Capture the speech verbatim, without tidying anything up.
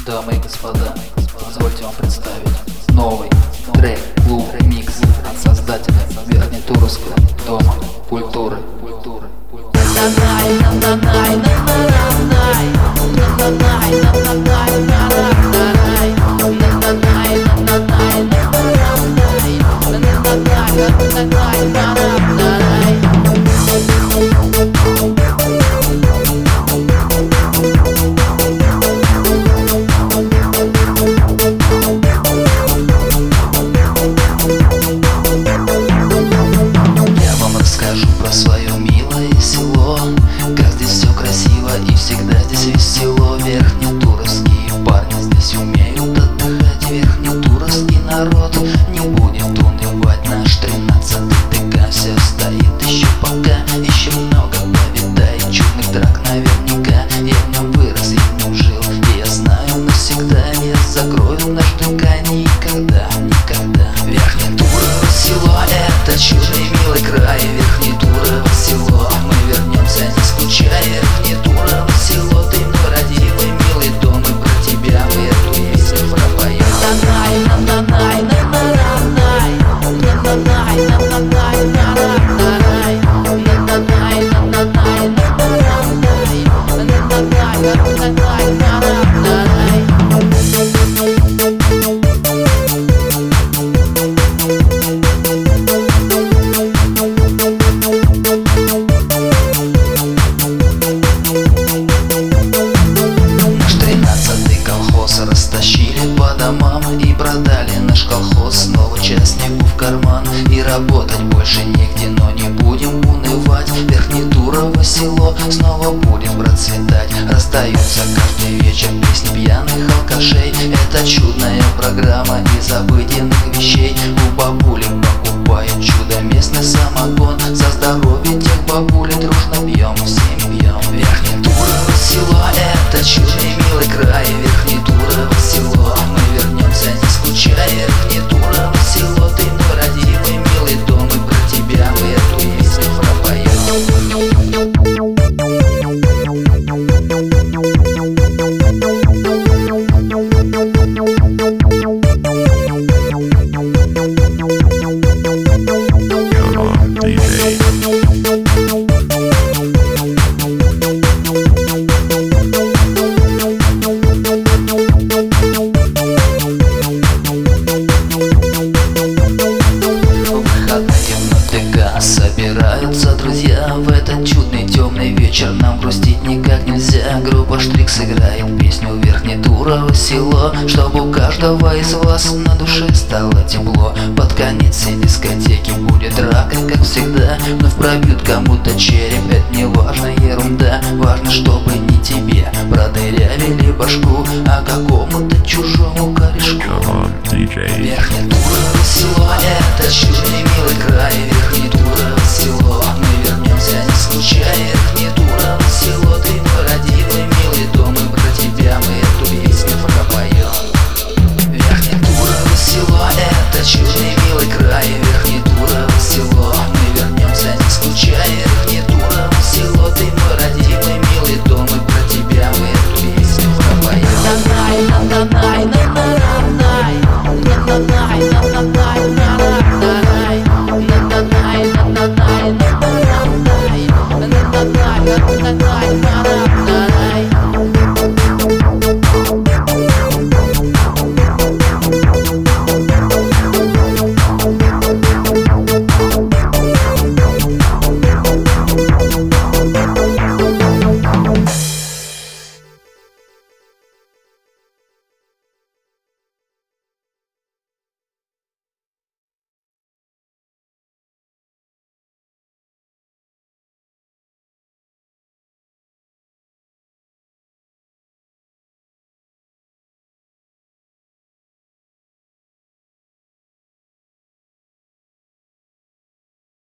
Дамы и господа, позвольте вам представить новый трек «Клуб Микс» от создателя Верхнетуровского дома культуры. Про свое милое село, как здесь все красиво и всегда здесь весело. Верхнетуровские парни здесь умеют отдыхать. Верхнетуровский народ не будет унывать. Наш тринадцатый ТК все стоит еще пока. Еще много повидает чудных трак наверняка. Я в нем вырос, я в нем жил, и я знаю навсегда. Не закроют наш ТК никогда, никогда. Верхнетурово село — это чудный милый край. Верхнетурово село, мы вернемся не скучая. Верхнетурово село, ты мой родимый милый дом, и про тебя мы эту песню пропоем. Растащили по домам и продали наш колхоз. Снова частнику в карман, и работать больше негде, но не будем унывать. Верхнетурово село снова будет процветать. Раздаются каждый вечер песни пьяных алкашей. Это чудная программа из обыденных вещей. У бабули покупают чудо местный самогон. За здоровье тех бабули дружно пьем, всеми пьем. Верхнетурово село — это чудный милый край. Верхнетурово село, мы вернемся не скучая. Верхнетурово село, ты мой родимый милый дом, и про тебя мы эту песню пропоем. Собираются друзья в этот чудный темный вечер. Нам грустить никак нельзя. Группа Штрикс играет песню «Верхнетурово село», чтобы у каждого из вас на душе стало тепло. Под конец всей дискотеки будет драк, как всегда. Вновь пробьют кому-то череп, это не важно, ерунда. Важно, чтобы не тебе продырявили башку, а какому-то чужому корешку. Верхнетурово село — это чудный милый край. Верхнетурово село, мы вернемся не скучая. Верхнетурово село, ты мой родимый милый дом, и про тебя мы эту песню пропоем. Верхнетурово село — это чудный милый край. Верхнетурово село, мы вернемся не скучая. Верхнетурово село, ты мой родимый милый дом, и про тебя мы эту песню пропоем. Bye.